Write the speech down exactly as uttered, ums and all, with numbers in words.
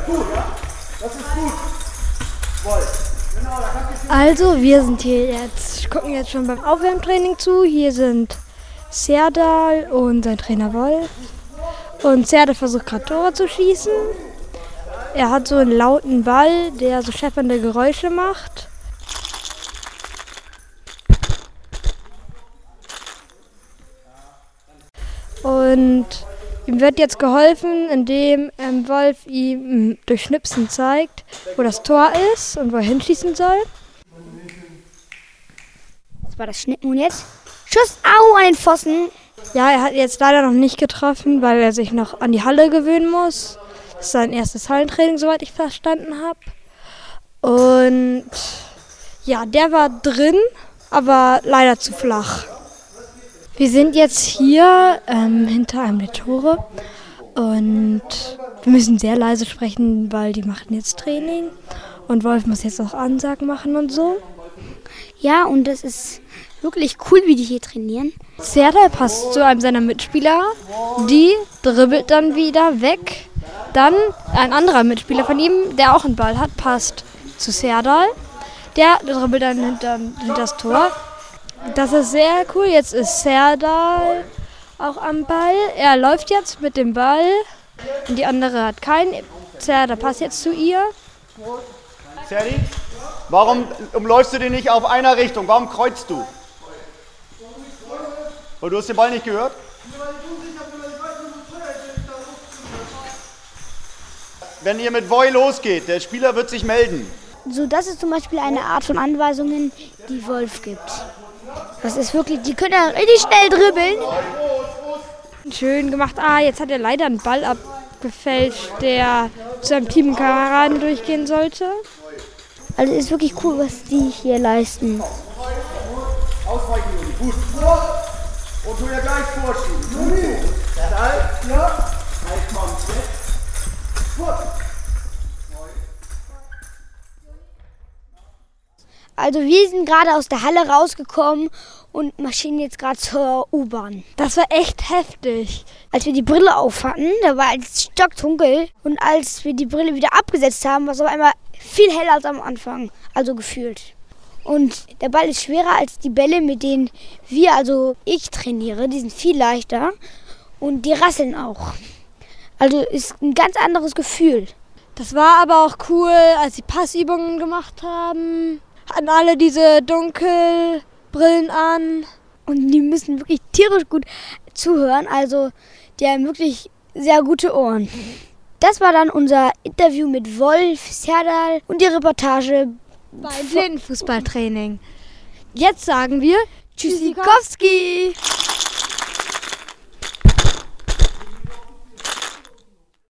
gut, ja? Das ist gut. Voll. Genau, da kannst du... Also, wir sind hier jetzt, gucken jetzt schon beim Aufwärmtraining zu. Hier sind Serdal und sein Trainer Wolf. Und Serdal versucht gerade Tore zu schießen. Er hat so einen lauten Ball, der so scheppernde Geräusche macht. Und ihm wird jetzt geholfen, indem ähm, Wolf ihm m, durch Schnipsen zeigt, wo das Tor ist und wo er hinschießen soll. Das war das Schnippen und jetzt Schuss, au, an den Pfosten. Ja, er hat jetzt leider noch nicht getroffen, weil er sich noch an die Halle gewöhnen muss. Das ist sein erstes Hallentraining, soweit ich verstanden habe. Und ja, der war drin, aber leider zu flach. Wir sind jetzt hier ähm, hinter einem der Tore und wir müssen sehr leise sprechen, weil die machen jetzt Training. Und Wolf muss jetzt auch Ansagen machen und so. Ja, und das ist wirklich cool, wie die hier trainieren. Serdal passt zu einem seiner Mitspieler, die dribbelt dann wieder weg. Dann ein anderer Mitspieler von ihm, der auch einen Ball hat, passt zu Serdal. Der dribbelt dann hinter, hinter das Tor. Das ist sehr cool. Jetzt ist Serdal auch am Ball. Er läuft jetzt mit dem Ball. Und die andere hat keinen. Serdal passt jetzt zu ihr. Serdi, warum umläufst du den nicht auf einer Richtung? Warum kreuzt du? Und du hast den Ball nicht gehört? Wenn ihr mit Voi losgeht, der Spieler wird sich melden. So, das ist zum Beispiel eine Art von Anweisungen, die Wolf gibt. Das ist wirklich, die können ja richtig schnell dribbeln. Schön gemacht. Ah, jetzt hat er leider einen Ball abgefälscht, der zu einem Teamkameraden durchgehen sollte. Also ist wirklich cool, was die hier leisten. Ausweichen, Juli. Gut. Und du ja gleich vorschieben. Juli. Ja. Ja. Halt, komm. Jetzt. Gut. Also wir sind gerade aus der Halle rausgekommen und marschieren jetzt gerade zur U-Bahn. Das war echt heftig. Als wir die Brille auf hatten, da war es stockdunkel. Und als wir die Brille wieder abgesetzt haben, war es auf einmal viel heller als am Anfang. Also gefühlt. Und der Ball ist schwerer als die Bälle, mit denen wir, also ich trainiere. Die sind viel leichter und die rasseln auch. Also ist ein ganz anderes Gefühl. Das war aber auch cool, als sie Passübungen gemacht haben. Hatten alle diese Dunkelbrillen an. Und die müssen wirklich tierisch gut zuhören. Also die haben wirklich sehr gute Ohren. Das war dann unser Interview mit Wolf, Serdal und die Reportage beim Blindenfußballtraining. Jetzt sagen wir Tschüssikowski!